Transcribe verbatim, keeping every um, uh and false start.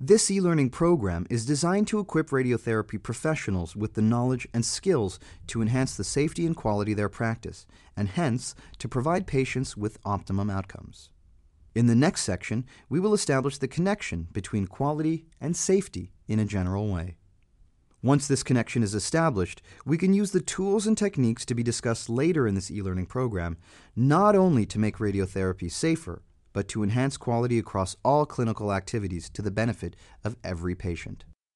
This e-learning program is designed to equip radiotherapy professionals with the knowledge and skills to enhance the safety and quality of their practice, and hence to provide patients with optimum outcomes. In the next section, we will establish the connection between quality and safety in a general way. Once this connection is established, we can use the tools and techniques to be discussed later in this e-learning program, not only to make radiotherapy safer, but to enhance quality across all clinical activities to the benefit of every patient.